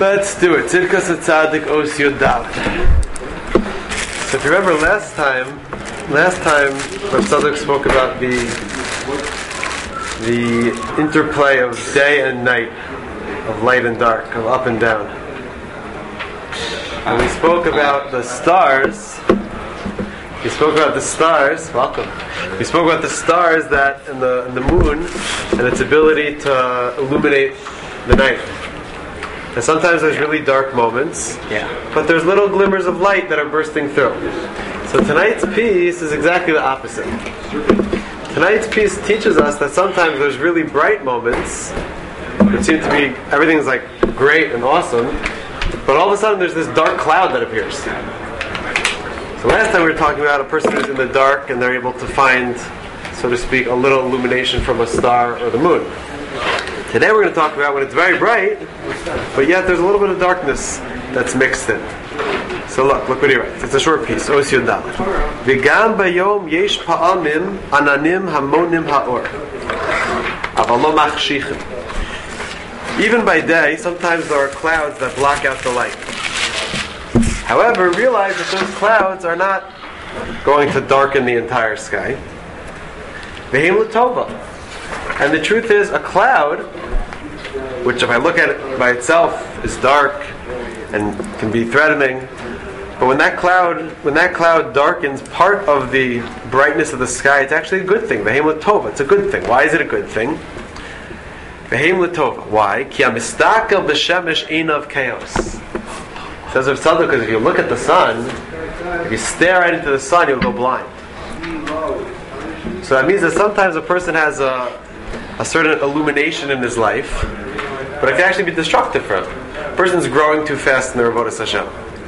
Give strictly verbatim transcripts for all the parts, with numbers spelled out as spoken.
Let's do it. Tzidkas Tzadik Os Yud Dalet. So if you remember last time, last time Rav Tzadok spoke about the the interplay of day and night, of light and dark, of up and down. And we spoke about the stars. We spoke about the stars. Welcome. We spoke about the stars that and the and the moon and its ability to illuminate the night. And sometimes there's really dark moments, yeah. but there's little glimmers of light that are bursting through. So tonight's piece is exactly the opposite. Tonight's piece teaches us that sometimes there's really bright moments, which seem to be, everything's like great and awesome, but all of a sudden there's this dark cloud that appears. So last time we were talking about a person who's in the dark and they're able to find, so to speak, a little illumination from a star or the moon. Today we're going to talk about when it's very bright, but yet there's a little bit of darkness that's mixed in. So look, look what he writes. It's a short piece. Os Yud Dalet. V'gam bayom yesh pa'amim ananim hamonim ha'or. Aval lo machshichim. Even by day, sometimes there are clouds that block out the light. However, realize that those clouds are not going to darken the entire sky. V'hem l'tova. And the truth is, a cloud, which if I look at it by itself, is dark and can be threatening, but when that cloud, when that cloud darkens part of the brightness of the sky, it's actually a good thing. V'hem l'tova. It's a good thing. Why is it a good thing? V'hem l'tova. Why? Ki hamistakel b'shemesh einav chaos. Says Rav Tzadok, because if you look at the sun, if you stare right into the sun, you'll go blind. So that means that sometimes a person has a a certain illumination in his life, but it can actually be destructive for him. A person's growing too fast in the Avodas Hashem.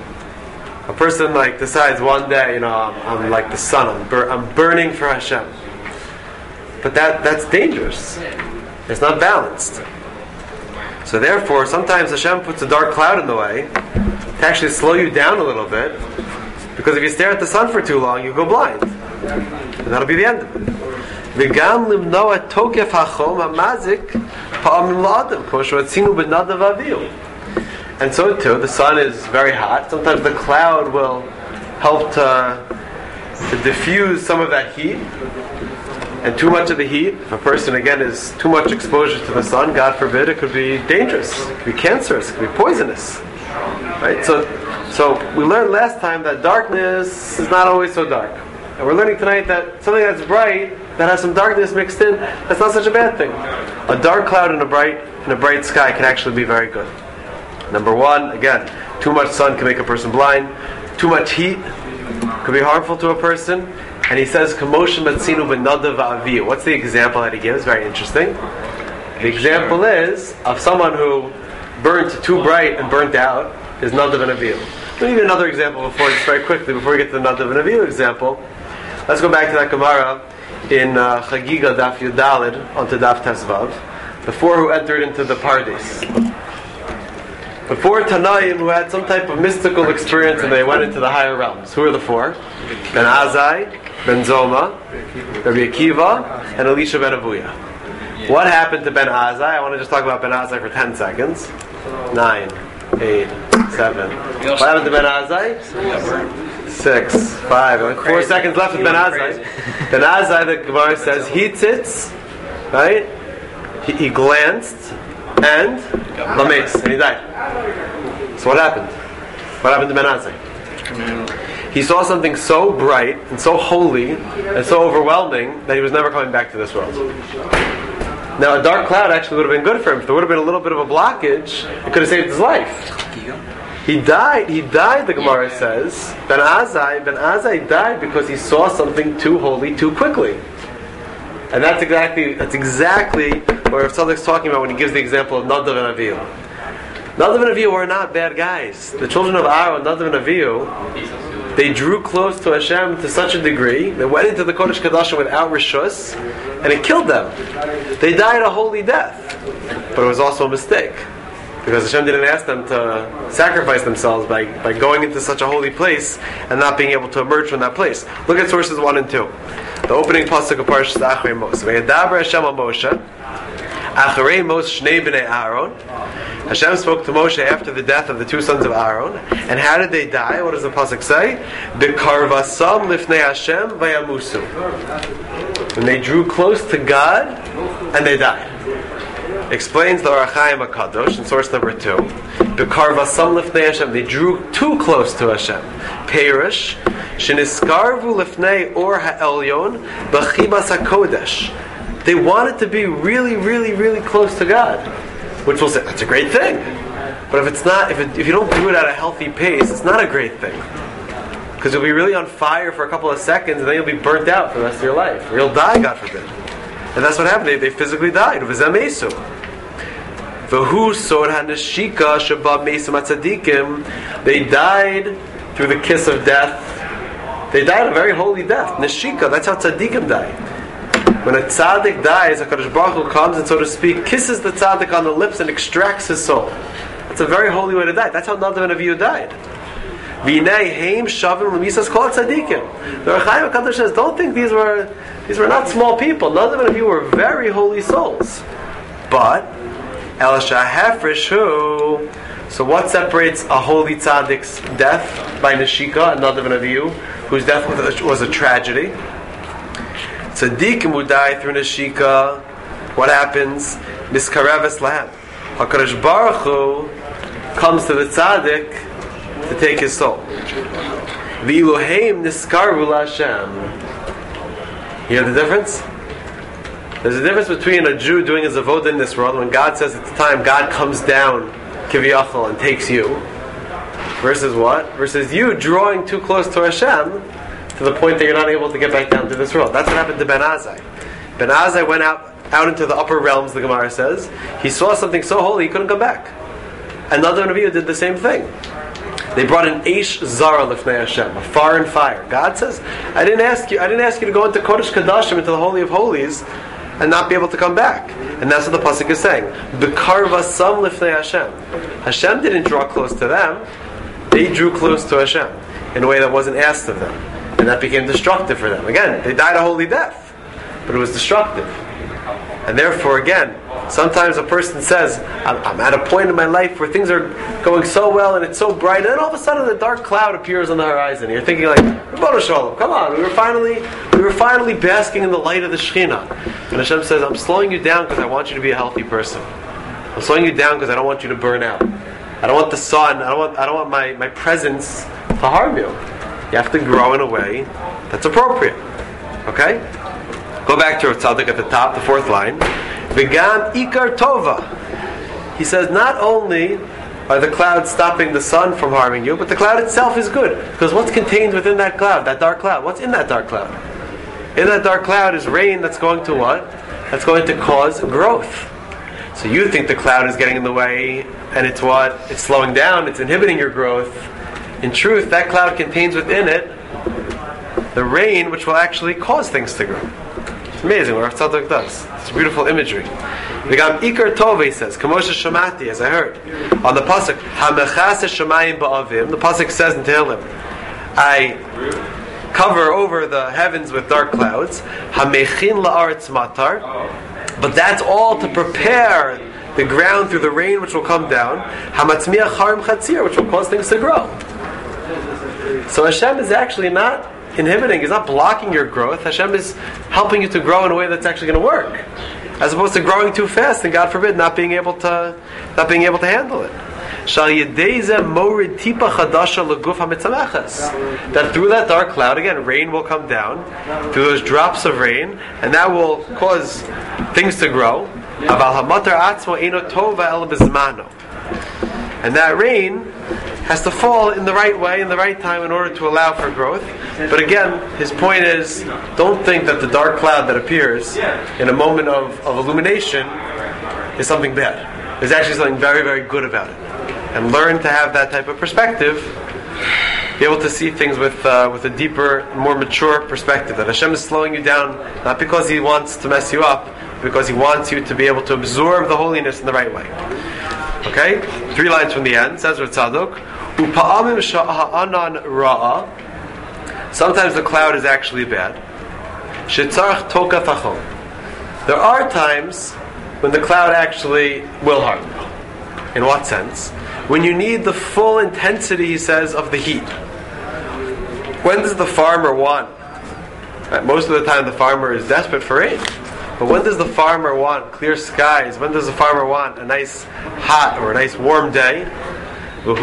A person like decides one day, you know, I'm, I'm like the sun, I'm, bur- I'm burning for Hashem. But that that's dangerous. It's not balanced. So therefore, sometimes Hashem puts a dark cloud in the way to actually slow you down a little bit, because if you stare at the sun for too long, you go blind. And that'll be the end of it. V'gam limnoa tokef hachom hamazik pa'amim la'adam k'mo she'ratzinu b'nadav avihu. And so too, the sun is very hot. Sometimes the cloud will help to, to diffuse some of that heat. And too much of the heat, if a person again is too much exposure to the sun, God forbid, it could be dangerous. It could be cancerous. It could be poisonous. Right? So, so we learned last time that darkness is not always so dark. And we're learning tonight that something that's bright, that has some darkness mixed in, that's not such a bad thing. A dark cloud in a bright in a bright sky can actually be very good. Number one, again, too much sun can make a person blind. Too much heat could be harmful to a person. And he says, "Kamoshem matzinu b'nadav avihu." What's the example that he gives? Very interesting. The example is of someone who burnt too bright and burnt out is nadav and avihu. Let me give you another example before, just very quickly, before we get to the nadav and avihu example. Let's go back to that Gemara in uh, Chagiga Daf Yud Dalet onto Daf Tesvav. The four who entered into the Pardes. The four Tanaim who had some type of mystical experience and they went into the higher realms. Who are the four? Ben Azai, Ben Zoma, Rabbi Akiva, and Elisha ben Avuya. What happened to Ben Azai? I want to just talk about Ben Azai for ten seconds. Nine, eight, seven. What happened to Ben Azai? Six, five, four seconds left with Ben Azai. Ben Azai, the Gemara says, he sits, right? He, he glanced and lames, and he died. So what happened? What happened to Ben Azai? He saw something so bright and so holy and so overwhelming that he was never coming back to this world. Now, a dark cloud actually would have been good for him. If there would have been a little bit of a blockage, it could have saved his life. He died, he died, the Gemara says, Ben Azai, Ben Azai died because he saw something too holy too quickly. And that's exactly that's exactly what Rav Tzadok's talking about when he gives the example of Nadav and Avihu. Nadav and Avihu were not bad guys. The children of Aaron, Nadav and Avihu, they drew close to Hashem to such a degree, they went into the Kodesh Kadashim without Rishus, and it killed them. They died a holy death. But it was also a mistake. Because Hashem didn't ask them to sacrifice themselves by, by going into such a holy place and not being able to emerge from that place. Look at sources one and two. The opening pasuk of Parashas Achrei Moshe. V'yedaber Hashem al Moshe Acharei Mos Shnei Bnei Aaron. Hashem spoke to Moshe after the death of the two sons of Aaron. And how did they die? What does the pasuk say? B'karvasam lifnei Hashem vayamusu. When they drew close to God, and they died. Explains the Orach Chaim HaKadosh in source number two. B'karvasam lifnei Hashem. They drew too close to Hashem. Perish. Sheniskarvu lifnei Or HaElyon b'chibas HaKodesh. They wanted to be really, really, really close to God. Which will say, that's a great thing. But if it's not, if, it, if you don't do it at a healthy pace, it's not a great thing. Because you'll be really on fire for a couple of seconds and then you'll be burnt out for the rest of your life. Or you'll die, God forbid. And that's what happened. They, they physically died. V'zamesu. V'hu sod haneshika shabab mesim atzadikim. They died through the kiss of death. They died a very holy death. Neshika, that's how tzadikim die. When a tzaddik dies, HaKadosh Baruch Hu comes and, so to speak, kisses the tzaddik on the lips and extracts his soul. That's a very holy way to die. That's how Nadav and Avihu died. V'nei heim shavim l'misas kol tzaddikim. The Orach Chaim HaKadosh says, don't think these were these were not small people. Nadav and Avihu were very holy souls. But el shahefresh hu. So what separates a holy tzaddik's death by Neshika and Nadav and Avihu, whose death was a, was a tragedy? Tzaddikim who die through Neshika, what happens? Miskareves lahem. HaKadosh Baruch Hu comes to the tzaddik to take his soul. V'iluheim niskarvu l'Hashem. You hear the difference? There's a difference between a Jew doing his avodah in this world, when God says at the time God comes down kiviyachol and takes you, versus what? Versus you drawing too close to Hashem to the point that you're not able to get back down to this world. That's what happened to Ben Azai. Ben Azai went out out into the upper realms, the Gemara says. He saw something so holy he couldn't come back. And Nadav and Avihu did the same thing. They brought an Eish Zara Lifnei Hashem, a foreign fire. God says, I didn't ask you I didn't ask you to go into Kodesh Kadashim, into the Holy of Holies, and not be able to come back. And that's what the pasuk is saying. B'karvasam Lifnei Hashem. Hashem didn't draw close to them. They drew close to Hashem in a way that wasn't asked of them. And that became destructive for them. Again, they died a holy death, but it was destructive. And therefore, again, sometimes a person says, I'm, I'm at a point in my life where things are going so well and it's so bright, and then all of a sudden a dark cloud appears on the horizon. And you're thinking like, Ribono Shalom, come on, we were finally we were finally basking in the light of the Shekhinah. And Hashem says, I'm slowing you down because I want you to be a healthy person. I'm slowing you down because I don't want you to burn out. I don't want the sun, I don't want I don't want my, my presence to harm you. You have to grow in a way that's appropriate. Okay? Go back to Rav Tzadok at the top, the fourth line. V'gam ikar tova. He says not only are the clouds stopping the sun from harming you, but the cloud itself is good. Because what's contained within that cloud, that dark cloud? What's in that dark cloud? In that dark cloud is rain that's going to what? That's going to cause growth. So you think the cloud is getting in the way, and it's what? It's slowing down, it's inhibiting your growth. In truth, that cloud contains within it the rain which will actually cause things to grow. It's amazing what Rav Tzadok does. It's beautiful imagery. V'gam ikar tova, he says, Kamosha Shamati, as I heard. On the pasuk, Hamechase Shamayim Ba'avim, the pasuk says in Tehillim, I cover over the heavens with dark clouds, Hamechin La'aretz Matar, but that's all to prepare the ground through the rain which will come down, Hamatzmiach Harim Chatzir, which will cause things to grow. So Hashem is actually not inhibiting, He's not blocking your growth. Hashem is helping you to grow in a way that's actually going to work, as opposed to growing too fast and, God forbid, not being able to not being able to handle it. That through that dark cloud, again, rain will come down through those drops of rain, and that will cause things to grow. And that rain has to fall in the right way, in the right time, in order to allow for growth. But again, his point is, don't think that the dark cloud that appears in a moment of, of illumination is something bad. There's actually something very, very good about it. And learn to have that type of perspective, be able to see things with uh, with a deeper, more mature perspective. That Hashem is slowing you down, not because He wants to mess you up, but because He wants you to be able to absorb the holiness in the right way. Okay? Three lines from the end, says Rav Tzadok, Upa'amim sha'anan ra'a. Sometimes the cloud is actually bad. Shetzarach toka tachon. There are times when the cloud actually will harden. In what sense? When you need the full intensity, he says, of the heat. When does the farmer want? Right, most of the time the farmer is desperate for rain. But when does the farmer want clear skies? When does the farmer want a nice hot or a nice warm day? When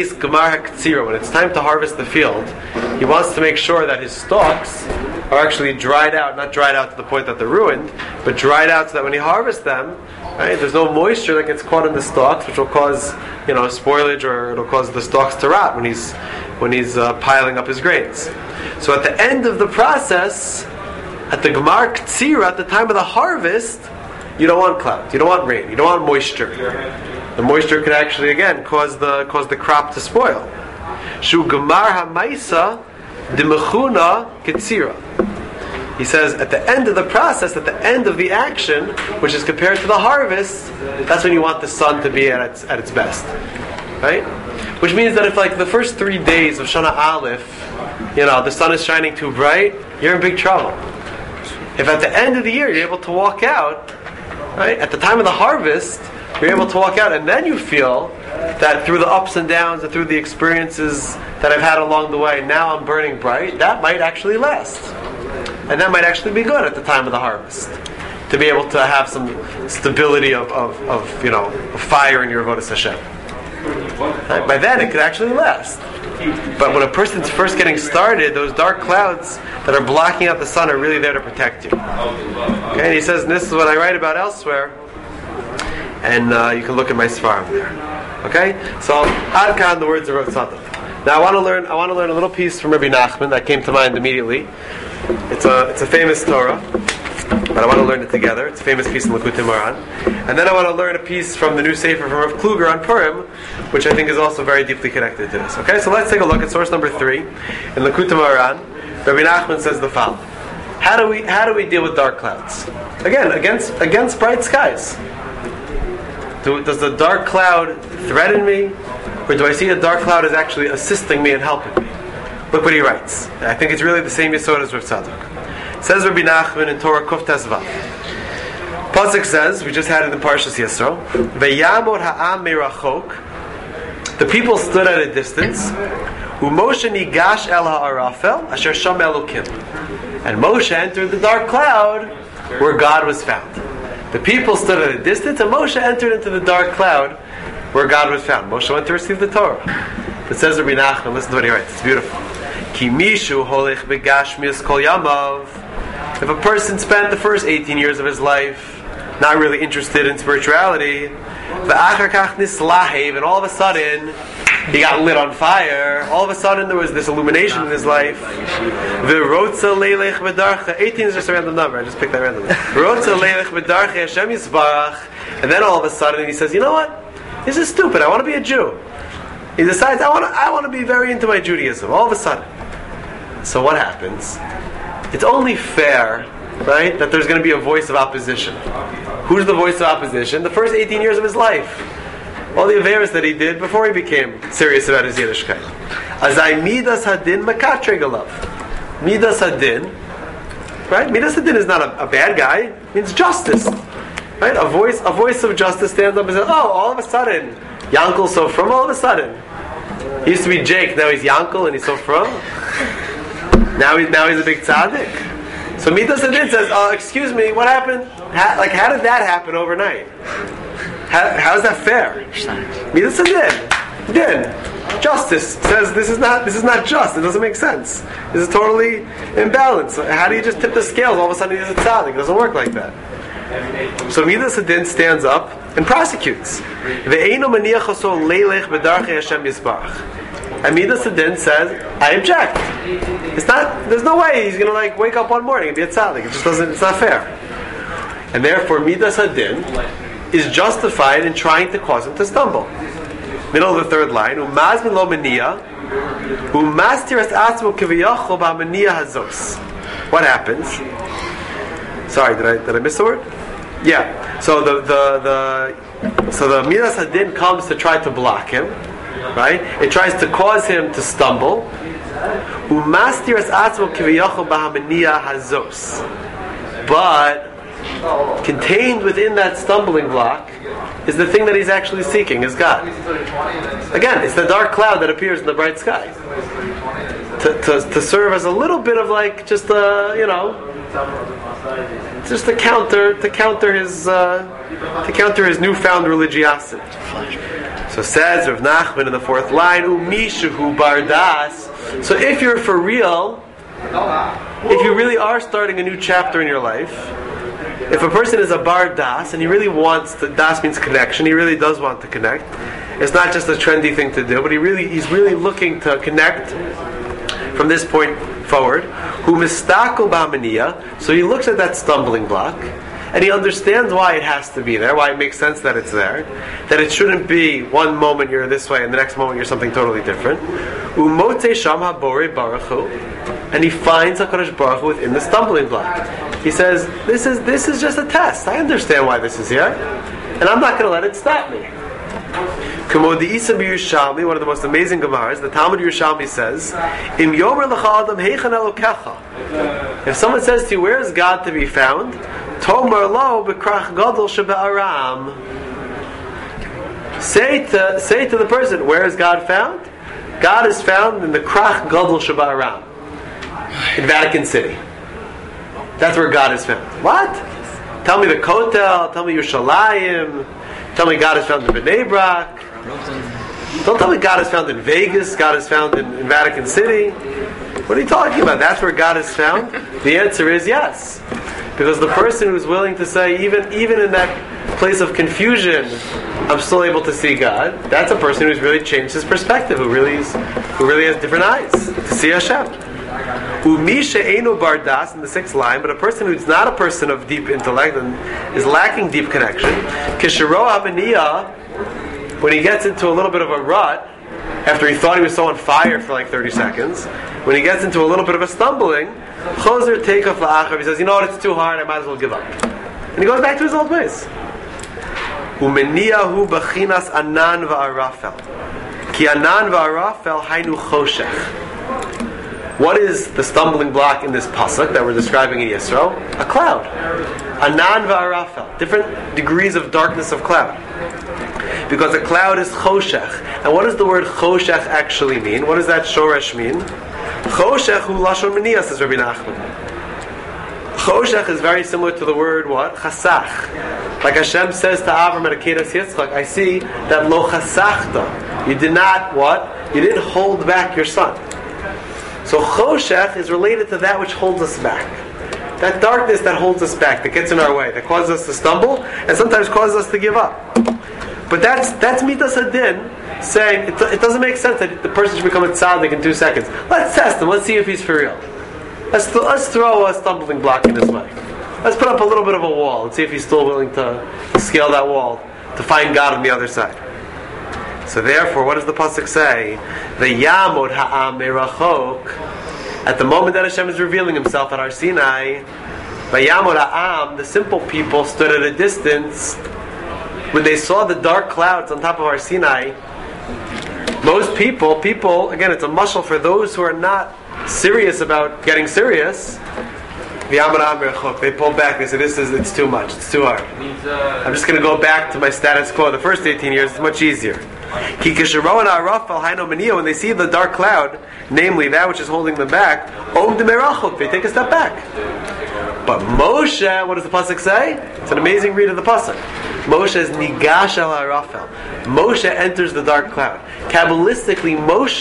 it's time to harvest the field, he wants to make sure that his stalks are actually dried out, not dried out to the point that they're ruined, but dried out so that when he harvests them, right, there's no moisture that gets caught in the stalks, which will cause, you know, spoilage, or it'll cause the stalks to rot when he's when he's uh, piling up his grains. So at the end of the process, at the Gemar Ktsira, at the time of the harvest, you don't want clouds, you don't want rain, you don't want moisture. The moisture could actually, again, cause the cause the crop to spoil. Shu Gemar HaMaisa Dimechuna Ktsira. He says, at the end of the process, at the end of the action, which is compared to the harvest, that's when you want the sun to be at its at its best, right? Which means that if, like, the first three days of Shana Aleph, you know, the sun is shining too bright, you're in big trouble. If at the end of the year you're able to walk out, right, at the time of the harvest, you're able to walk out, and then you feel that through the ups and downs and through the experiences that I've had along the way, now I'm burning bright, that might actually last. And that might actually be good at the time of the harvest, to be able to have some stability of, of, of you know, of fire in your Avodas Hashem. Right? By then, it could actually last. But when a person's first getting started, those dark clouds that are blocking out the sun are really there to protect you. Okay? And he says, and this is what I write about elsewhere, and uh, you can look at my Sfarim there. Okay? So, Ad Kan, the words of Rav Tzadok. Now I want to learn I want to learn a little piece from Rabbi Nachman that came to mind immediately. It's a it's a famous Torah, but I want to learn it together. It's a famous piece in Likutei Moharan. And then I want to learn a piece from the new Sefer from Rav Kluger on Purim, which I think is also very deeply connected to this. Okay, so let's take a look at source number three in Likutei Moharan. Rabbi Nachman says the following: How do we how do we deal with dark clouds? Again, against against bright skies. Do, does the dark cloud threaten me, or do I see a dark cloud as actually assisting me and helping me? Look what he writes. I think it's really the same yesod as Rav Tzadok. Says Rabbi Nachman in Torah Kuf Tesvav. Pasuk says, we just had it in Parshas Yisro, V'yamod ha'am me'rachok. The people stood at a distance. U'Moshe nigash el ha'arafel asher sham Elokim. And Moshe entered the dark cloud where God was found. The people stood at a distance, and Moshe entered into the dark cloud where God was found. Moshe went to receive the Torah. It says Rabbi Nachman, listen to what he writes, it's beautiful. Ki mishu holech begashmius kol yamav. If a person spent the first eighteen years of his life not really interested in spirituality, v'achar kach nislahev, and all of a sudden he got lit on fire, all of a sudden there was this illumination in his life. V'rotza leilech v'darcha, eighteen is just a random number, I just picked that randomly. V'rotza leilech v'darcha Hashem yisbarach, and then all of a sudden he says, you know what? This is stupid, I want to be a Jew. He decides, I want to I want to be very into my Judaism, all of a sudden. So what happens? It's only fair, right, that there's going to be a voice of opposition. Who's the voice of opposition? The first eighteen years of his life. All the averos that he did before he became serious about his Yiddishkeit. Azai midas hadin makatre galav. Midas hadin, right? Midas hadin is not a, a bad guy. It means justice, right? A voice, a voice of justice stands up and says, "Oh, all of a sudden, Yankel so from all of a sudden. He used to be Jake, now he's Yankel and he's so from. Now he's now he's a big tzaddik." So Midas hadin says, "Oh, excuse me, what happened? How, like, how did that happen overnight? How, how is that fair?" Midas hadin, din, justice says this is not this is not just. It doesn't make sense. This is totally imbalanced. How do you just tip the scales? All of a sudden he's a tzaddik. It doesn't work like that. So Midas hadin stands up and prosecutes. Ve'eino maniach oso leilech b'darchei Hashem yisbarach. And Midas hadin says, I object. It's not. There's no way he's going to like wake up one morning and be a tzaddik. It just doesn't. It's not fair. And therefore, Midas hadin is justified in trying to cause him to stumble. Middle of the third line. Umazmin lo mania, umastiras atzmo kiviyachol ba'mania hazos. What happens? Sorry, did I did I miss the word? Yeah. So the the the so the Midas hadin comes to try to block him. Right? It tries to cause him to stumble. Umastiras atzmo kiviyachol ba'mania hazos. But contained within that stumbling block is the thing that he's actually seeking, is God. Again, it's the dark cloud that appears in the bright sky. To, to, to serve as a little bit of like, just a, you know, just to counter, to counter his, uh, to counter his newfound religiosity. So says Rav Nachman in the fourth line, Umishahu bardas. So if you're for real, if you really are starting a new chapter in your life, if a person is a bar das and he really wants to, das means connection, he really does want to connect. It's not just a trendy thing to do, but he really he's really looking to connect from this point forward. Who mistakel b'hamaniya, so he looks at that stumbling block and he understands why it has to be there, why it makes sense that it's there, that it shouldn't be one moment you're this way and the next moment you're something totally different. Umote sham habore baruch hu, and he finds HaKadosh Baruch Hu within the stumbling block. He says, "This is this is just a test. I understand why this is here, and I'm not going to let it stop me." One of the most amazing Gemaras, the Talmud Yerushalmi says, "Im yomer lecha adam heichan elokecha." If someone says to you, "Where is God to be found?" Tomar lo bekrach gadol shebe'aram. Say to say to the person, "Where is God found?" God is found in the krach gadol shebe'aram, in Vatican City. That's where God is found. What? Tell me the Kotel. Tell me Yerushalayim. Tell me God is found in Bnei Brak. Don't tell me God is found in Vegas. God is found in, in Vatican City. What are you talking about? That's where God is found? The answer is yes. Because the person who's willing to say, even even in that place of confusion, I'm still able to see God, that's a person who's really changed his perspective, who really is, who really has different eyes to see Hashem. Umisha einu bardas in the sixth line, but a person who's not a person of deep intellect and is lacking deep connection, kishiro abaniya, when he gets into a little bit of a rut, after he thought he was so on fire for like thirty seconds, when he gets into a little bit of a stumbling, chozer teikaf la'achav, he says, you know what, it's too hard, I might as well give up. And he goes back to his old ways. Umeniyahu bachinas anan va'arafel. Ki anan va'arafel hainu choshech. What is the stumbling block in this pasuk that we're describing in Yisro? A cloud. Anan va'arafel. Different degrees of darkness of cloud. Because a cloud is choshech. And what does the word choshech actually mean? What does that shoresh mean? Choshech hu lashon meniyah, says Rabbi Nachman. Choshech is very similar to the word what? Chasach. Like Hashem says to Avram at Akedas Yitzchak, I see that lo chasachta. You did not what? You didn't hold back your son. So choshech is related to that which holds us back. That darkness that holds us back, that gets in our way, that causes us to stumble, and sometimes causes us to give up. But that's that's midas hadin, saying it, it doesn't make sense that the person should become a tzaddik in two seconds. Let's test him. Let's see if he's for real. Let's th- let's throw a stumbling block in his way. Let's put up a little bit of a wall and see if he's still willing to, to scale that wall to find God on the other side. So therefore, what does the pasuk say? The Yamod ha'am merachok. At the moment that Hashem is revealing Himself at Har Sinai, by Yamod ha'am, the simple people stood at a distance. When they saw the dark clouds on top of Har Sinai, most people, people, again, it's a mashal for those who are not serious about getting serious. They pull back. They say, "This is it's too much. It's too hard. I'm just going to go back to my status quo. The first eighteen years is much easier." When they see the dark cloud, namely that which is holding them back, they take a step back. But Moshe, what does the pasuk say? It's an amazing read of the pasuk. Moshe is nigash al harafel. Moshe enters the dark cloud. Kabbalistically,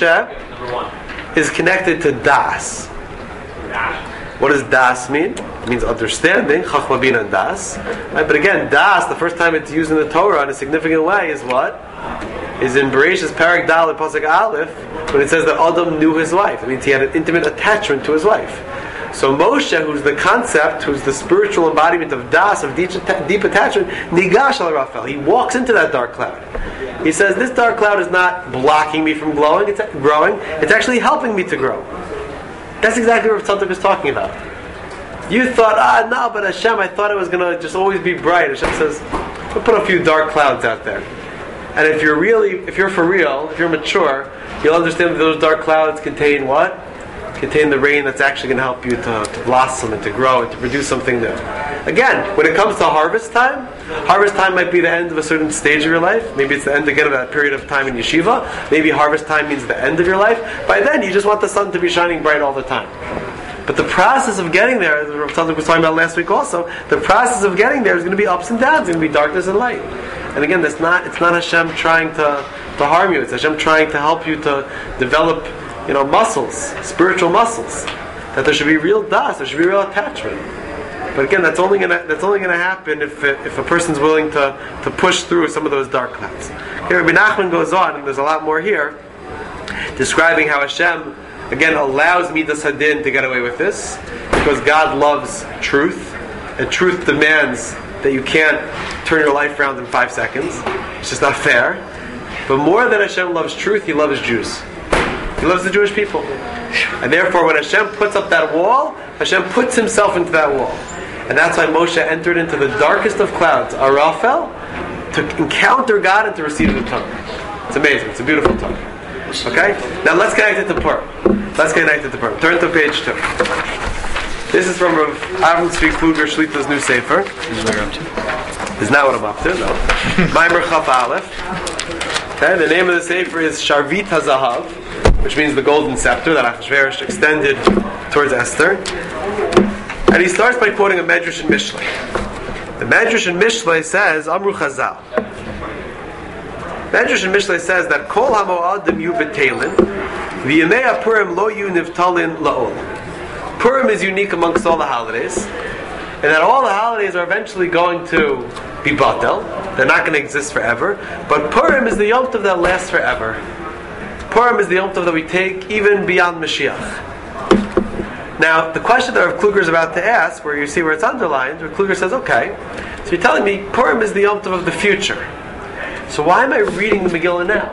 Moshe is connected to das. What does das mean? It means understanding, chachma bina and das. Right? But again, das, the first time it's used in the Torah in a significant way is what? Is in Bereshis Parak Dal and Pasuk Aleph, when it says that Adam knew his wife. It means he had an intimate attachment to his wife. So Moshe, who's the concept, who's the spiritual embodiment of das, of deep, deep attachment, nigash al harafel. He walks into that dark cloud. He says, this dark cloud is not blocking me from glowing, it's growing, it's actually helping me to grow. That's exactly what Tzaddik is talking about. You thought, ah, no, but Hashem, I thought it was going to just always be bright. Hashem says, we'll put a few dark clouds out there. And if you're really, if you're for real, if you're mature, you'll understand that those dark clouds contain what? Contain the rain that's actually going to help you to, to blossom and to grow and to produce something new. Again, when it comes to harvest time, harvest time might be the end of a certain stage of your life. Maybe it's the end again of that period of time in yeshiva. Maybe harvest time means the end of your life. By then, you just want the sun to be shining bright all the time. But the process of getting there, as Rav Tzadok was talking about last week also, the process of getting there is going to be ups and downs. It's going to be darkness and light. And again, that's not, it's not Hashem trying to, to harm you. It's Hashem trying to help you to develop, you know, muscles, spiritual muscles. That there should be real das, there should be real attachment. But again, that's only gonna that's only gonna happen if if a person's willing to, to push through some of those dark clouds. Here, Rabbi Nachman goes on, and there's a lot more here, describing how Hashem again allows Midas Hadin to get away with this, because God loves truth, and truth demands that you can't turn your life around in five seconds. It's just not fair. But more than Hashem loves truth, He loves Jews. He loves the Jewish people. And therefore, when Hashem puts up that wall, Hashem puts Himself into that wall. And that's why Moshe entered into the darkest of clouds, Arafel, to encounter God and to receive the Torah. It's amazing. It's a beautiful Torah. Okay? Now let's connect it to Purim. Let's connect it to Purim. Turn to page two. This is from Rav Avram Tzvi Kluger Shlita's new Sefer. Is not what I'm up to, no. Maimer Chaf Aleph. Okay, the name of the Sefer is Sharvit HaZahav, which means the golden scepter that Achashverosh extended towards Esther. And he starts by quoting a Medrash in Mishlei. The Medrash in Mishlei says, Amru Chazal. Medrash in Mishlei says that Kol HaMo'adim yu b'teilin v'yemei HaPurim lo yu nivtalin la'ol. Purim is unique amongst all the holidays, and that all the holidays are eventually going to be batel. They're not going to exist forever. But Purim is the Yom Tov that lasts forever. Purim is the Yom Tov that we take even beyond Mashiach. Now, the question that Rav Kluger is about to ask, where you see where it's underlined, Rav Kluger says, okay, so you're telling me Purim is the Yom Tov of the future. So why am I reading the Megillah now?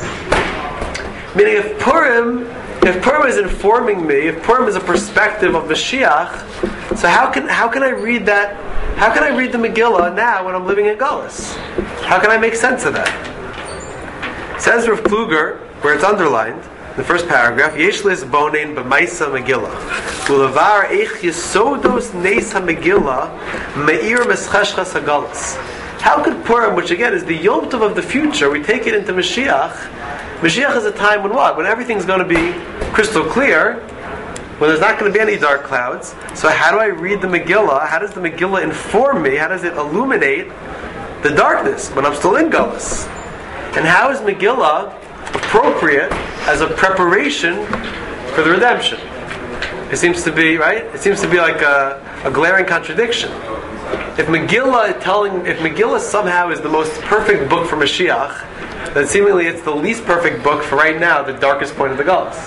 Meaning, if Purim, if Purim is informing me, if Purim is a perspective of Mashiach, so how can how can I read that? How can I read the Megillah now when I'm living in Galus? How can I make sense of that? Says Rav Kluger, where it's underlined, the first paragraph, Yeshlis bonein b'maisa Megillah, ulevar eich yesodos neis ha-Megillah meir mescheshchas hagalus. How could Purim, which again is the Yom Tov of the future, we take it into Mashiach? Mashiach is a time when what? When everything's going to be crystal clear, when there's not going to be any dark clouds. So how do I read the Megillah? How does the Megillah inform me? How does it illuminate the darkness when I'm still in Galus? And how is Megillah appropriate as a preparation for the redemption? It seems to be, right? It seems to be like a, a glaring contradiction. If Megillah telling, if Megillah somehow is the most perfect book for Mashiach, then seemingly it's the least perfect book for right now, the darkest point of the Galus.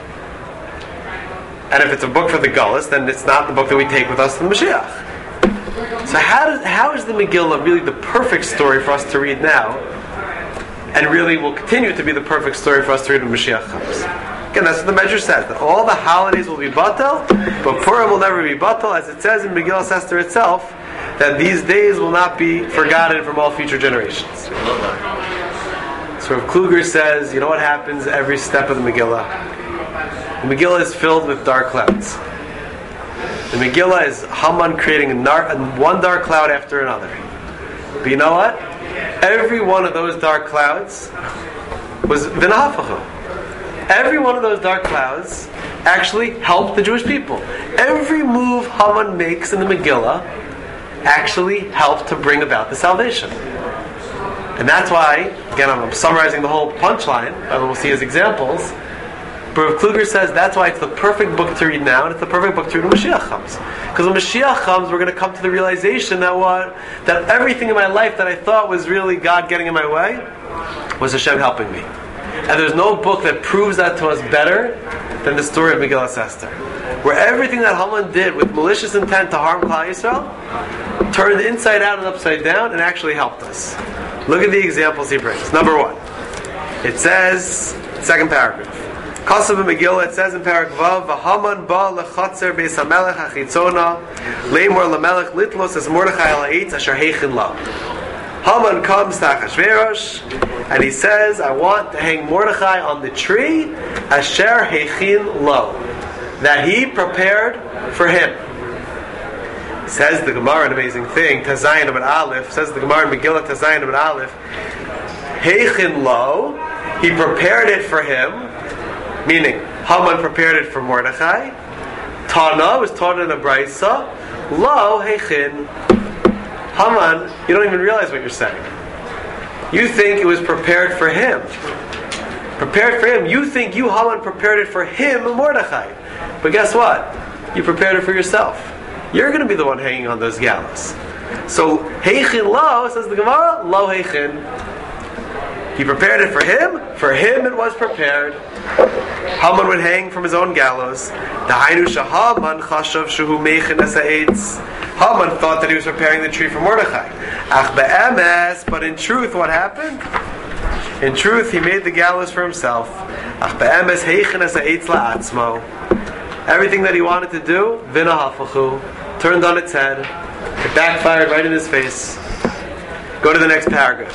And if it's a book for the Galus, then it's not the book that we take with us to the Mashiach. So how does how is the Megillah really the perfect story for us to read now? And really will continue to be the perfect story for us to read when Mashiach comes. Again, that's what the Medrash says, that all the holidays will be batel, but Purim will never be batel, as it says in Megillah Esther itself, that these days will not be forgotten from all future generations. So Rav Kluger says, you know what happens every step of the Megillah? The Megillah is filled with dark clouds. The Megillah is Haman creating a nar- one dark cloud after another. But you know what? Every one of those dark clouds was v'nahafachu. Every one of those dark clouds actually helped the Jewish people. Every move Haman makes in the Megillah actually helped to bring about the salvation. And that's why, again, I'm summarizing the whole punchline, and we'll see as examples. But Rav Kluger says that's why it's the perfect book to read now, and it's the perfect book to read when Mashiach comes. Because when Mashiach comes, we're going to come to the realization that what that everything in my life that I thought was really God getting in my way was Hashem helping me. And there's no book that proves that to us better than the story of Megillah Esther, where everything that Haman did with malicious intent to harm Klal Yisrael turned inside out and upside down and actually helped us. Look at the examples he brings. Number one, it says, second paragraph, Kasav Megillah, it says in Parak Vav, V'Haman ba lechatzer beis hamelech hachitzona leimor lamelech litlos as Mordechai al ha'etz asher heichin la. Haman comes to Achashverosh and he says, I want to hang Mordechai on the tree asher heichin lo, that he prepared for him. Says the Gemara an amazing thing. Tazayin Amud Aleph. Says the Gemara in Megillah Tazayin Amud Aleph. Heichin lo. He prepared it for him. Meaning, Haman prepared it for Mordechai. Tana was taught in a brisa. Lo heichin. Haman, you don't even realize what you're saying. You think it was prepared for him. Prepared for him. You think you, Haman, prepared it for him, Mordechai. But guess what? You prepared it for yourself. You're going to be the one hanging on those gallows. So, heichin lo, says the Gemara, lo heichin. He prepared it for him. For him it was prepared. Haman would hang from his own gallows. Haman thought that he was preparing the tree for Mordechai. But in truth, what happened? In truth, he made the gallows for himself. Everything that he wanted to do, turned on its head. It backfired right in his face. Go to the next paragraph.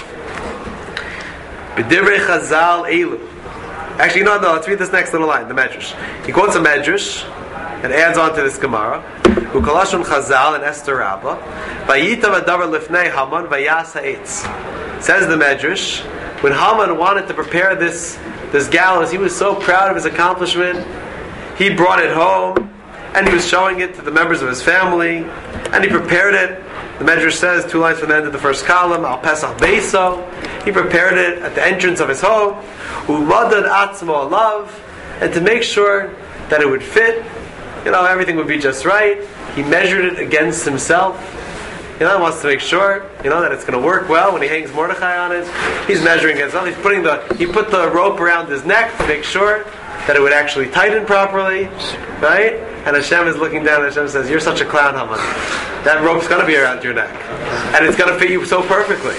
B'divrei Chazal elu. Actually, no, no. Let's read this next little line. The Medrash. He quotes a Medrash and adds on to this Gemara. Ukalashon Chazal and Esther Rabbah. Vayitav adavar lifnei Haman vayas ha'etz. Says the Medrash, when Haman wanted to prepare this this gallows, he was so proud of his accomplishment. He brought it home and he was showing it to the members of his family, and he prepared it. The Medrash says, two lines from the end of the first column, Al Pesach Beiso. He prepared it at the entrance of his home, Umadad Atzmo Alav, and to make sure that it would fit, you know, everything would be just right. He measured it against himself. You know, he wants to make sure, you know, that it's going to work well when he hangs Mordechai on it. He's measuring himself. He's putting the, he put the rope around his neck to make sure that it would actually tighten properly, right? And Hashem is looking down and Hashem says, you're such a clown, Haman. That rope's going to be around your neck. And it's going to fit you so perfectly.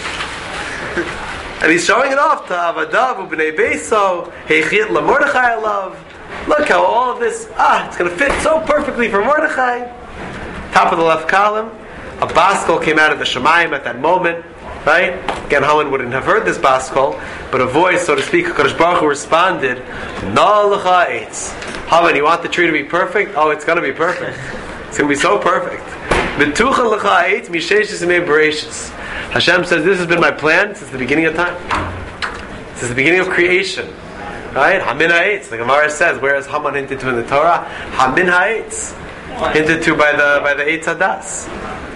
And he's showing it off to Avadav, Ubnei Beiso, Heichit La Mordechai Alav. Look how all of this, ah, it's going to fit so perfectly for Mordechai. Top of the left column, a baskol came out of the Shemayim at that moment, right? Again, Haman wouldn't have heard this baskol, but a voice, so to speak, HaKadosh Baruch Hu responded, No l'cha eitz. Haman, you want the tree to be perfect? Oh, it's going to be perfect. It's going to be so perfect. B'tucha l'cha eitz misheshis imei bereishis. Hashem says, this has been my plan since the beginning of time. Since the beginning of creation. Right? Hamin ha'etz. The Gemara says, whereas Haman hinted to in the Torah, Hamin ha'etz. Hinted to by the by the Eitz Hadas.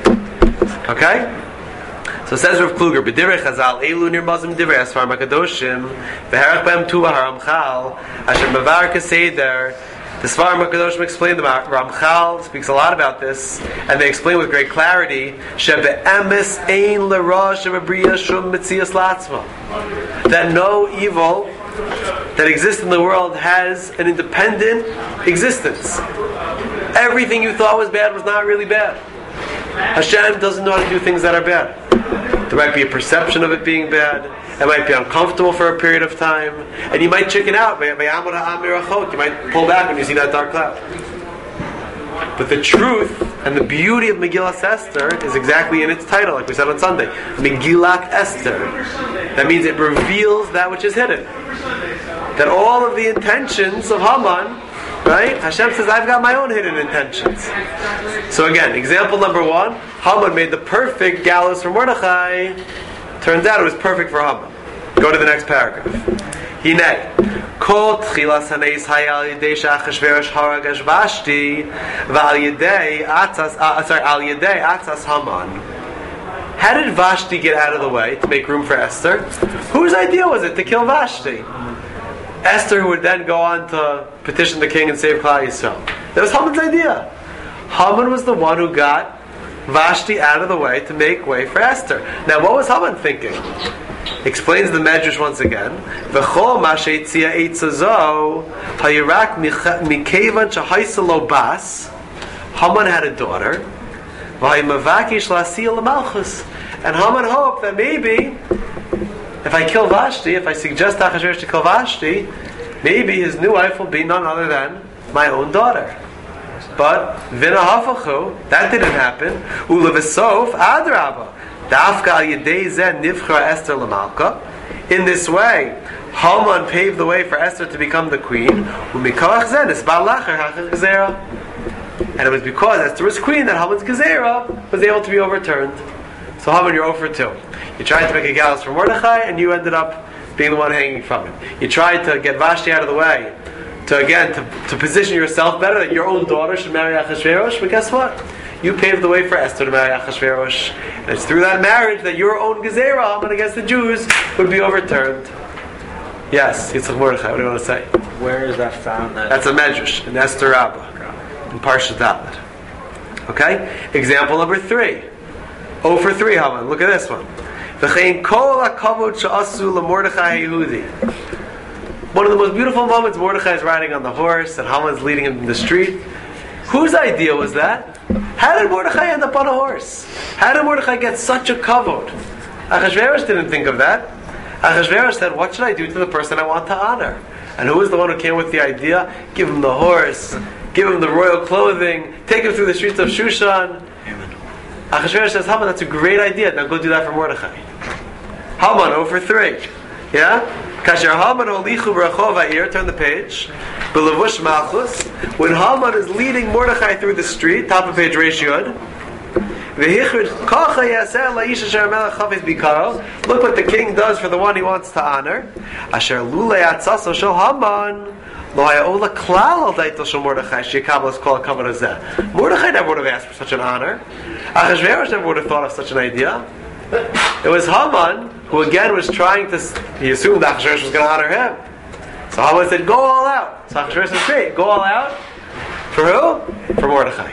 Okay? So it says Rav Kluger, B'divrei Chazal, Eilu nirmazim divrei asfar makadoshim, v'herach b'hem tuva haramchal, asher mavar kaseder. The Sfarim HaKadoshim explain the Ramchal speaks a lot about this, and they explain with great clarity that no evil that exists in the world has an independent existence. Everything you thought was bad was not really bad. Hashem doesn't know how to do things that are bad. There might be a perception of it being bad. It might be uncomfortable for a period of time, and you might chicken out. You might pull back when you see that dark cloud. But the truth and the beauty of Megillas Esther is exactly in its title, like we said on Sunday, Megillat Esther. That means it reveals that which is hidden. That all of the intentions of Haman, right? Hashem says, I've got my own hidden intentions. So again, example number one, Haman made the perfect gallows for Mordechai. Turns out it was perfect for Haman. Go to the next paragraph. Hinei, kol tchilas haneis haya al yedei she'achashverosh harag Vashti v'al yedei atzas, uh, sorry, al yedei atzas Haman. How did Vashti get out of the way to make room for Esther? Whose idea was it to kill Vashti? Esther, who would then go on to petition the king and save Klal Yisrael. That was Haman's idea. Haman was the one who got Vashti out of the way to make way for Esther. Now, what was Haman thinking? Explains the Medrash once again. V'chol ma'sheitzia eitzazo hayirak mikevan shahaisa lo bas. Haman had a daughter. V'hayimavakish la'asiyah l'malchus. And Haman hoped that maybe, if I kill Vashti, if I suggest Achashverosh to kill Vashti, maybe his new wife will be none other than my own daughter. But v'na hafachu, that didn't happen. Ulevesof adraba, dafka al yedei zeh nivchra Esther l'malka. In this way, Haman paved the way for Esther to become the queen. Umikoach zeh nisbar lacher hachar gezerah. And it was because Esther was queen that Haman's Gezerah was able to be overturned. So Haman, you're over two. You tried to make a gallows for Mordechai, and you ended up being the one hanging from it. You tried to get Vashti out of the way, to again, to, to position yourself better, that your own daughter should marry Achashverosh, but guess what? You paved the way for Esther to marry Achashverosh. And it's through that marriage that your own Gezerah, Haman against the Jews, would be overturned. Yes, Yitzchak Mordechai, what do you want to say? Where is that found? That That's a medrash in Esther Rabbah, in Parshat Dalet. Okay? Example number three. Oh for three, Haman. Look at this one. V'chein kol hakavod she'asu leMordechai Yehudi. One of the most beautiful moments, Mordechai is riding on the horse and Haman's leading him in the street. Whose idea was that? How did Mordechai end up on a horse? How did Mordechai get such a kavod? Achashverosh didn't think of that. Achashverosh said, what should I do to the person I want to honor? And who was the one who came with the idea? Give him the horse, give him the royal clothing, take him through the streets of Shushan. Achashverosh says, Haman, that's a great idea. Now go do that for Mordechai. Haman, oh for three. Yeah? Kasher Haman holichu b'rachov ha'ir, turn the page. B'levush malchus. When Haman is leading Mordechai through the street, top of page Reish Yud. V'hichrid kacha yaseh la'ish asher melech chavetz bikaro. Look what the king does for the one he wants to honor. Asher lulei atzaso shel Haman. Mordechai never would have asked for such an honor. Achashverosh never would have thought of such an idea. It was Haman who again was trying to. He assumed that Achashverosh was going to honor him. So Haman said, "Go all out." So Achashverosh said, "Great, go all out." For who? For Mordechai.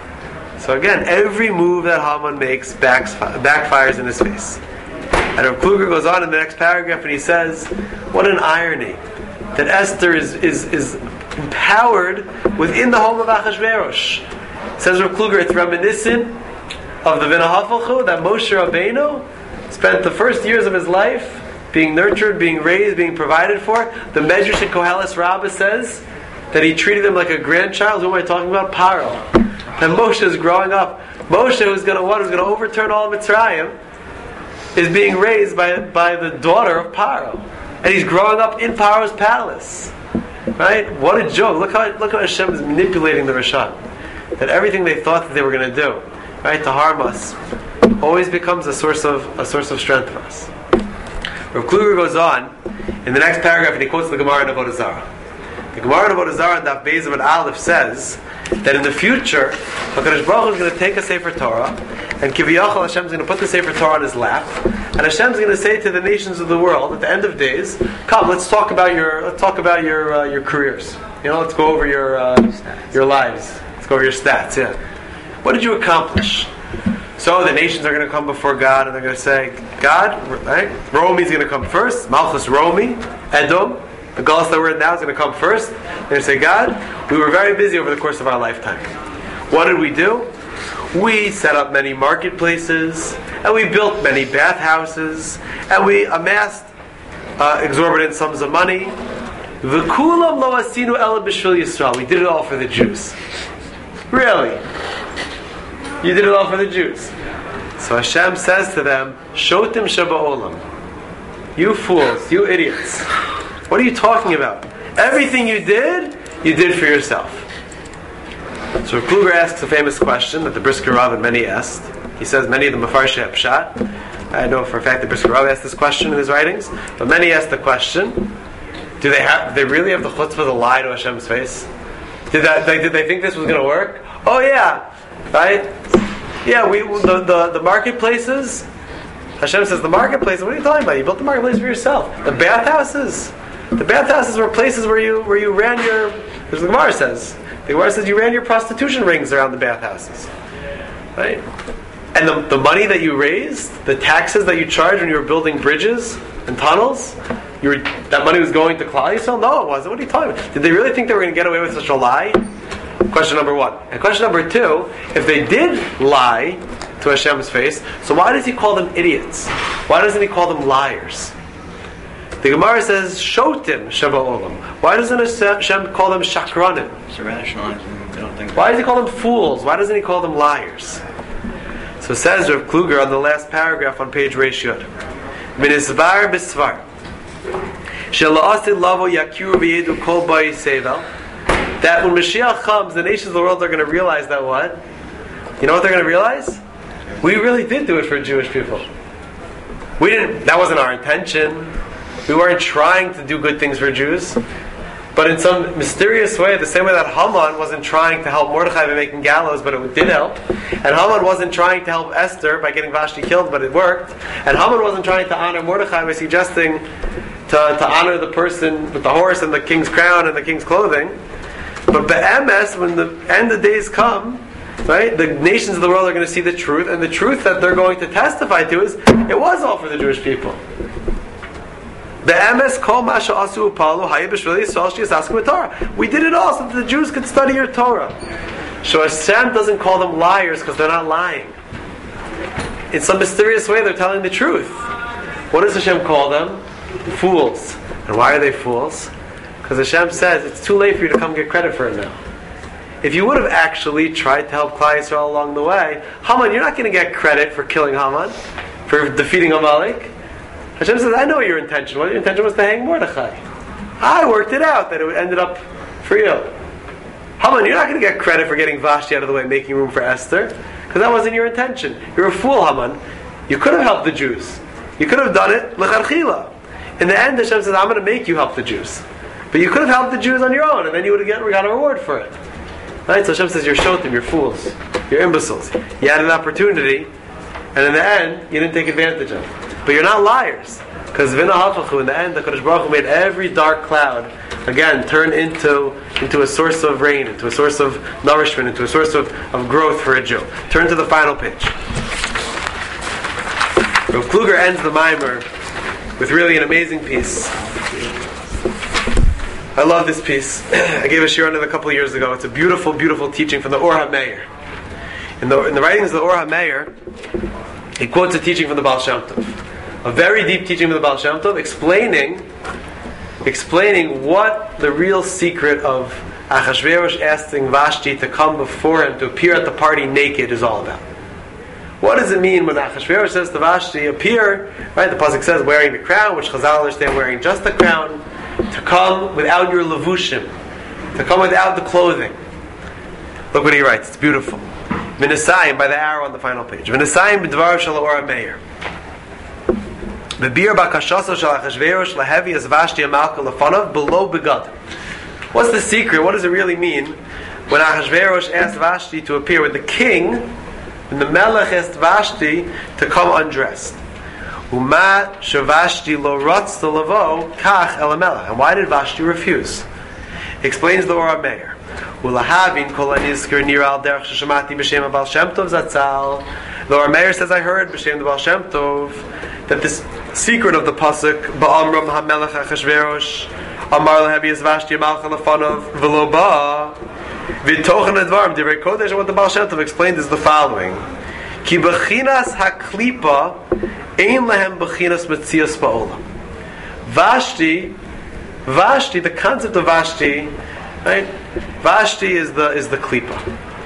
So again, every move that Haman makes backfires in his face. And Rav Kluger goes on in the next paragraph and he says, "What an irony that Esther is, is, is empowered within the home of Achashverosh." Says Rav Kluger, it's reminiscent of the Vinahafalchu that Moshe Rabbeinu spent the first years of his life being nurtured, being raised, being provided for. The Medrash in Koheles Rabbah says that he treated him like a grandchild. Who am I talking about? Paro. And Moshe is growing up. Moshe, who's going to what? Who's going to overturn all of Mitzrayim, is being raised by by the daughter of Paro. And he's growing up in Paro's palace. Right? What a joke. Look how look how Hashem is manipulating the Rishon. That everything they thought that they were going to do, right, to harm us, always becomes a source of a source of strength for us. Rav Kluger goes on in the next paragraph and he quotes the Gemara in Avodah Zarah. The Gemara in Avodah Zarah in Daf Beis Amud Aleph says that in the future, HaKadosh Baruch Hu is going to take a Sefer Torah, and Kiviyachal Hashem is going to put the Sefer Torah on his lap, and Hashem is going to say to the nations of the world at the end of days, "Come, let's talk about your let's talk about your uh, your careers. You know, let's go over your uh, your lives. Let's go over your stats. Yeah, what did you accomplish?" So the nations are going to come before God, and they're going to say, "God, right? Romi is going to come first. Malchus Romi, Edom." The Galus that we're in now is going to come first. They're going to say, "God, we were very busy over the course of our lifetime. What did we do? We set up many marketplaces, and we built many bathhouses, and we amassed uh, exorbitant sums of money. V'kulam lo asinu ela b'shvil Yisrael. We did it all for the Jews." Really? You did it all for the Jews. So Hashem says to them, "Shotim shaba'olam. You fools, you idiots. What are you talking about? Everything you did, you did for yourself." So Rav Kluger asks a famous question that the Brisker Rav and many asked. He says many of the Mefarshei Pshat. I know for a fact that Brisker Rav asked this question in his writings, but many asked the question: Do they have? Do they really have the chutzpah to lie to Hashem's face? Did that? Did they think this was going to work? Oh yeah, right? Yeah, we the, the the marketplaces. Hashem says the marketplaces. What are you talking about? You built the marketplace for yourself. The bathhouses. The bathhouses were places where you where you ran your. As the Gemara says, the Gemara says you ran your prostitution rings around the bathhouses, right? And the the money that you raised, the taxes that you charged when you were building bridges and tunnels, you were, that money was going to Klal Yisrael? No, it wasn't. What are you talking about? Did they really think they were going to get away with such a lie? Question number one. And question number two: if they did lie to Hashem's face, so why does He call them idiots? Why doesn't He call them liars? The Gemara says, "Shotim shaba'olam." Why doesn't Hashem call them shakranim? It's rationalizing. They don't think. Why does He call them fools? Why doesn't He call them liars? So says Rav Kluger on the last paragraph on page Reish Yud. Minisvar b'svar. Shela'asid lavo yakiru v'yedu kol ba'i sevel. that when Mashiach comes, the nations of the world are going to realize that what? You know what they're going to realize? We really did do it for Jewish people. We didn't. That wasn't our intention. We weren't trying to do good things for Jews. But in some mysterious way, the same way that Haman wasn't trying to help Mordechai by making gallows, but it did help. And Haman wasn't trying to help Esther by getting Vashti killed, but it worked. And Haman wasn't trying to honor Mordechai by suggesting to, to honor the person with the horse and the king's crown and the king's clothing. But be'emes, when the end of days come, right, the nations of the world are going to see the truth, and the truth that they're going to testify to is, it was all for the Jewish people. We did it all so that the Jews could study your Torah. So Hashem doesn't call them liars because they're not lying. In some mysterious way, they're telling the truth. What does Hashem call them? Fools. And why are they fools? Because Hashem says it's too late for you to come get credit for it now. If you would have actually tried to help Klal Yisrael along the way, Haman, you're not going to get credit for killing Haman, for defeating Amalek. Hashem says, I know your intention. Well, your intention was to hang Mordechai. I worked it out that it ended up for you. Haman, you're not going to get credit for getting Vashti out of the way, making room for Esther, because that wasn't your intention. You're a fool, Haman. You could have helped the Jews. You could have done it l'charchila. In the end, Hashem says, I'm going to make you help the Jews. But you could have helped the Jews on your own, and then you would have got a reward for it. Right? So Hashem says, you're shotim, you're fools. You're imbeciles. You had an opportunity, and in the end, you didn't take advantage of it. But you're not liars. Because Vina Hafachu, in the end, the Kodesh Baruch Hu made every dark cloud, again, turn into, into a source of rain, into a source of nourishment, into a source of, of growth for a Jew. Turn to the final page. Rav Kluger ends the Maimer with really an amazing piece. I love this piece. I gave a shir on it a couple of years ago. It's a beautiful, beautiful teaching from the Or HaMeir. In the, in the writings of the Or HaMeir, he quotes a teaching from the Baal Shem Tov. A very deep teaching from the Baal Shem Tov, explaining, explaining what the real secret of Achashverosh asking Vashti to come before him, to appear at the party naked, is all about. What does it mean when Achashverosh says to Vashti, appear, right, the pasuk says, wearing the crown, which Chazal understand wearing just the crown, to come without your levushim, to come without the clothing. Look what he writes, it's beautiful. V'nesayim, by the arrow on the final page. V'nesayim b'dvarav shel Or HaMeir. V'bir bakashaso shel Achashverosh lahevi as Vashti amalka lefanav below begad. What's the secret? What does it really mean when Achashverosh asked Vashti to appear? When the king, when the Melech asked Vashti to come undressed. Uma shavashti lo ratzta lavo kach el HaMelech. And why did Vashti refuse? Explains the Or HaMeir. Ulahavin kol anizker nir al derech sheshamati b'shem Baal Shem Tov zatzal. The Or HaMeir says, I heard b'shem the Baal Shem Tov that this secret of the pasuk ba'amram hamelech Achashverosh amar lehebi es Vashti amalcha lefanov v'lo ba v'tochen advarim divrei kodesh, and what the Baal Shem Tov explained is the following: ki b'chinas haklipa ein lehem b'chinas metzias ba'olam. Vashti, Vashti, the concept of Vashti, right? Vashti is the is the klipa.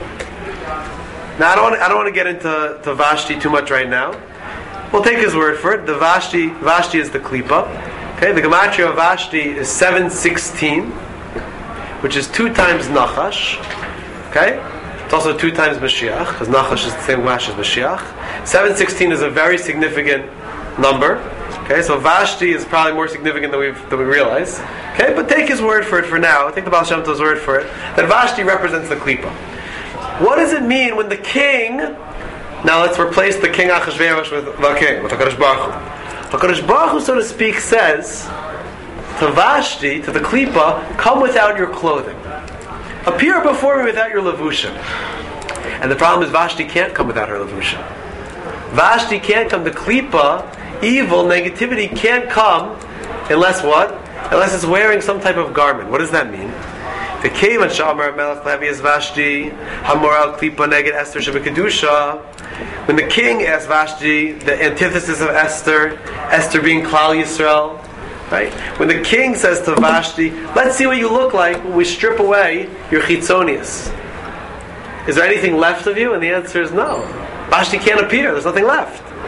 Now I don't want, I don't want to get into to Vashti too much right now. We'll take his word for it. The Vashti, Vashti is the klipa. Okay, the gematria of Vashti is seven sixteen, which is two times Nachash. Okay, it's also two times Mashiach, because Nachash is the same Nachash as Mashiach. seven sixteen is a very significant number. Okay, so Vashti is probably more significant than we than we realize. Okay, but take his word for it for now. Take the Baal Shem Tov's word for it that Vashti represents the klipa. What does it mean when the king? Now let's replace the king Achashverosh with the king, with HaKadosh Baruch Hu. HaKadosh Baruch Hu, so to speak, says to Vashti, to the klipa, come without your clothing. Appear before me without your levushim. And the problem is Vashti can't come without her levushim. Vashti can't come. The klipa, evil, negativity can't come unless what? Unless it's wearing some type of garment. What does that mean? The Kevan Shamar Melech Levi as Vashti Hamoral Klipa Neged Esther Shabakadusha. When the king asked Vashti, the antithesis of Esther, Esther being Klal Yisrael, right? When the king says to Vashti, "Let's see what you look like when we strip away your chitzonius. Is there anything left of you?" And the answer is no. Vashti can't appear. There's nothing left.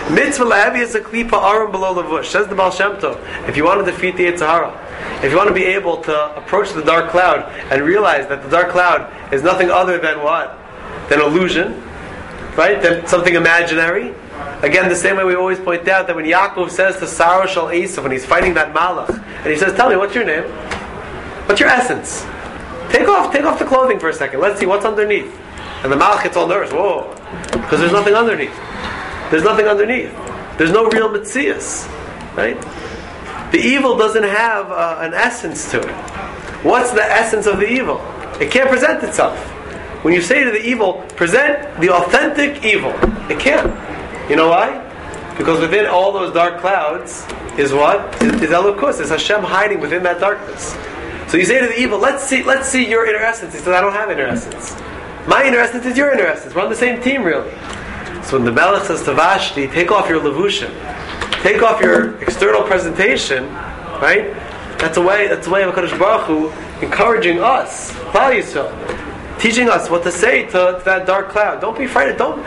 Mitzvah lahevi is a klipa arum below lavush. Says the Baal Shem Tov, if you want to defeat the Yetzer Hara, if you want to be able to approach the dark cloud and realize that the dark cloud is nothing other than what? Than illusion, right? Than something imaginary. Again, the same way we always point out that when Yaakov says to Sarah Shal Esav, when he's fighting that Malach, and he says, tell me, what's your name? What's your essence? Take off, take off the clothing for a second. Let's see what's underneath. And the Malach gets all nervous. Whoa. Because there's nothing underneath. There's nothing underneath. There's no real Metzias. Right? The evil doesn't have uh, an essence to it. What's the essence of the evil? It can't present itself. When you say to the evil, present the authentic evil, it can't. You know why? Because within all those dark clouds is what? Is, is Elokus. Is Hashem hiding within that darkness. So you say to the evil, let's see let's see your inner essence. He says, I don't have inner essence. My inner essence is your inner essence. We're on the same team, really. So when the Melech says to Vashti, take off your levushim, take off your external presentation, right? That's a way, that's a way of HaKadosh Baruch Hu encouraging us, Klal Yisrael, teaching us what to say to, to that dark cloud. Don't be frightened. Don't.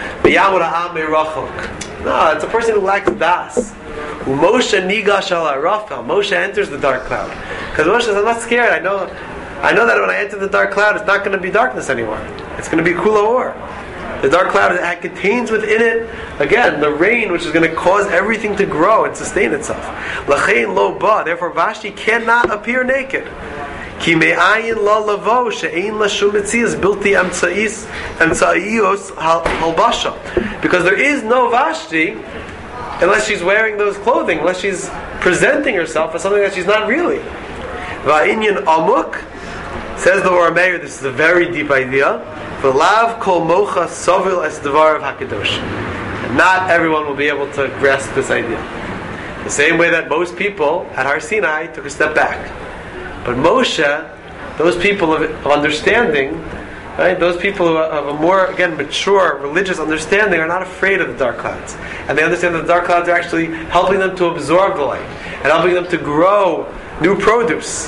No, it's a person who lacks das. Moshe nigash ala Rafel. Moshe enters the dark cloud. Because Moshe says, I'm not scared. I know, I know that when I enter the dark cloud, it's not going to be darkness anymore. It's going to be kula or. The dark cloud it contains within it, again, the rain which is going to cause everything to grow and sustain itself. Lachein lo ba. Therefore, Vashti cannot appear naked. Ki me'ayin la lavo she'ein la shum mitzias bilti emtza'is emtza'iyos halbasha. Because there is no Vashti unless she's wearing those clothing, unless she's presenting herself as something that she's not really. Va'inyan amuk, says the Or Meir, this is a very deep idea. V'lav kol mocha sovil es devar of hakadosh. Not everyone will be able to grasp this idea. The same way that most people at Har Sinai took a step back. But Moshe, those people of, of understanding, right? Those people who have a more, again, mature religious understanding are not afraid of the dark clouds. And they understand that the dark clouds are actually helping them to absorb the light and helping them to grow new produce.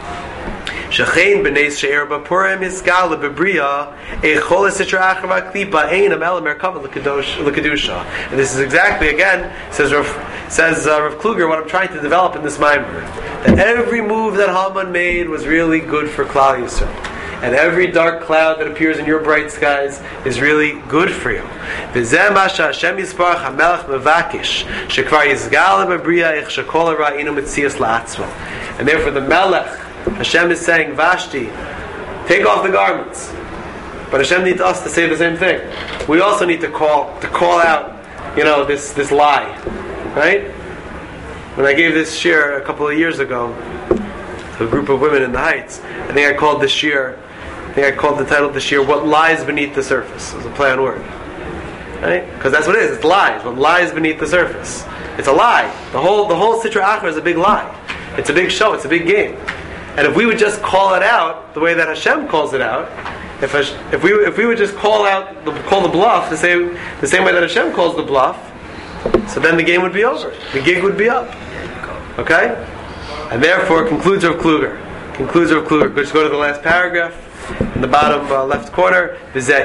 Shechein b'neis she'er b'purim hiskal b'briya echol esitra achar v'klipa ein amel merkava l'kedusha. And this is exactly, again, says Rav, says uh, Rav Kluger, what I'm trying to develop in this mimer, that every move that Haman made was really good for Klal Yisrael. And every dark cloud that appears in your bright skies is really good for you. V'zeh masha Hashem yisparach hamelech mevakish shekvar yizgal b'briya ech shekol ha'ra'inu mitzias la'atzmo. And therefore the Melech, Hashem is saying, Vashti, take off the garments. But Hashem needs us to say the same thing. We also need to call to call out, you know, this, this lie. Right? When I gave this shir a couple of years ago to a group of women in the Heights, I think I called the shir, I think I called the title of the shir, What Lies Beneath the Surface. It was a play on word. Right? Because that's what it is, it's lies. What lies beneath the surface. It's a lie. The whole the whole Sitra Achra is a big lie. It's a big show, it's a big game. And if we would just call it out the way that Hashem calls it out, if Hash, if we if we would just call out the, call the bluff the same the same way that Hashem calls the bluff, so then the game would be over. The gig would be up. Okay? And therefore concludes Rav Kluger. Concludes Rav Kluger. Just go to the last paragraph in the bottom uh, left corner. This is the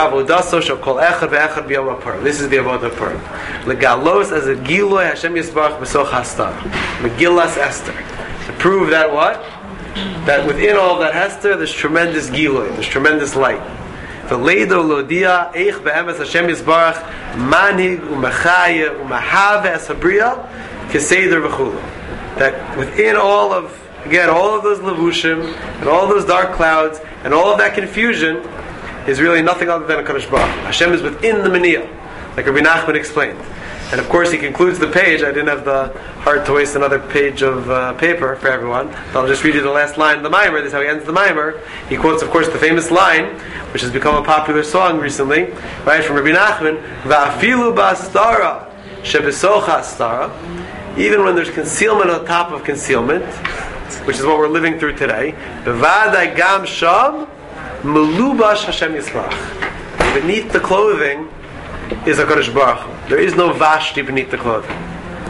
avodah of Purim. Legalos as a giloy Hashem Yisbarach b'soch hastar. Megillas Esther. To prove that what? That within all of that Hester, there's tremendous giloy, there's tremendous light. The leido lodia eich be'emes Hashem Yisbarach manhig u'mechaya u'mehave es habriya keseder v'chulu. That within all of, again, all of those levushim and all of those dark clouds and all of that confusion is really nothing other than a Kadosh Baruch Hu. Hashem is within the Meniyah, like Rabbi Nachman explained. And of course he concludes the page. I didn't have the heart to waste another page of uh, paper for everyone. So I'll just read you the last line of the mimer. This is how he ends the mimer. He quotes, of course, the famous line, which has become a popular song recently, right, from Rabbi Nachman, Va'afilu ba'astara shebesocha astara. Even when there's concealment on top of concealment, which is what we're living through today, Bevadai gam sham melubash Hashem Yisrach. Beneath the clothing is a Kadosh Baruch Hu. There is no Vashti beneath the clothing.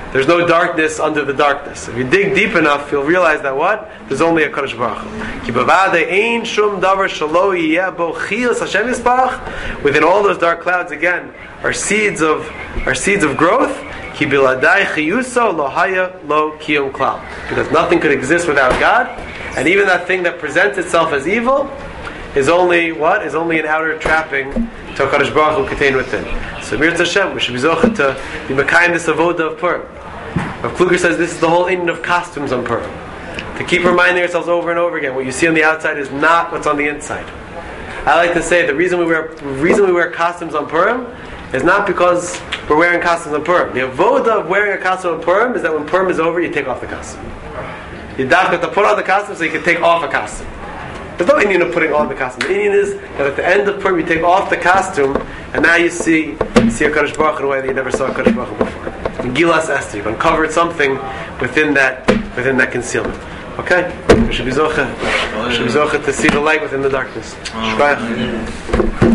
There's no darkness under the darkness. If you dig deep enough, you'll realize that what? There's only a Kadosh Baruch Hu. Ki b'vadei ein shum davar shelo yiyeh bo chiyus Hashem Yisparach. Within all those dark clouds, again, are seeds of are seeds of growth. Ki biladai chiyuso lo haya lo kiyum klal. Because nothing could exist without God, and even that thing that presents itself as evil is only what? Is only an outer trapping to HaKadosh Baruch Hu contained within. So Mir Hashem, we should be zocheh to be mekayim this avoda of Purim. Rav Kluger says this is the whole inyan of costumes on Purim. To keep reminding ourselves over and over again, what you see on the outside is not what's on the inside. I like to say the reason we wear the reason we wear costumes on Purim is not because we're wearing costumes on Purim. The avoda of wearing a costume on Purim is that when Purim is over, you take off the costume. You have to put on the costume so you can take off a costume. There's no inyan of putting on the costume. The inyan is that at the end of Purim you take off the costume and now you see you see a Kadosh Baruch Hu in a way that you never saw a Kadosh Baruch Hu before. In Gilas Esther, you've uncovered something within that within that concealment. Okay? We should be zocheh. We should be zocheh to see the light within the darkness. Shvayach.